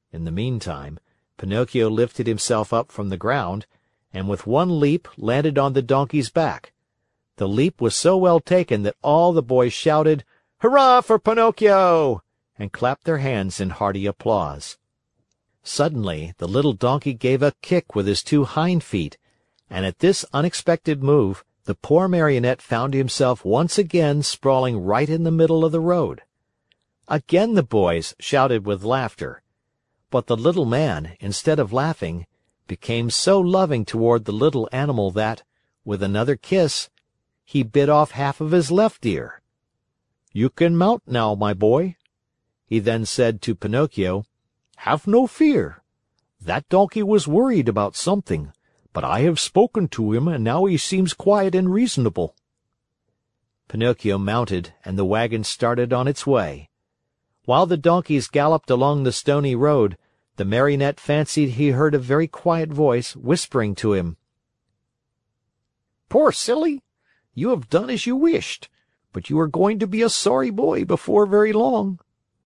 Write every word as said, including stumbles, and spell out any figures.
In the meantime, Pinocchio lifted himself up from the ground, and with one leap landed on the donkey's back. The leap was so well taken that all the boys shouted, "Hurrah for Pinocchio!" and clapped their hands in hearty applause. Suddenly, the little donkey gave a kick with his two hind feet, and at this unexpected move, the poor Marionette found himself once again sprawling right in the middle of the road. Again the boys shouted with laughter. But the little man, instead of laughing, became so loving toward the little animal that, with another kiss, he bit off half of his left ear. "You can mount now, my boy." He then said to Pinocchio, "Have no fear. That donkey was worried about something, but I have spoken to him and now he seems quiet and reasonable." Pinocchio mounted and the wagon started on its way. While the donkeys galloped along the stony road, the Marionette fancied he heard a very quiet voice whispering to him. "Poor silly! You have done as you wished, but you are going to be a sorry boy before very long.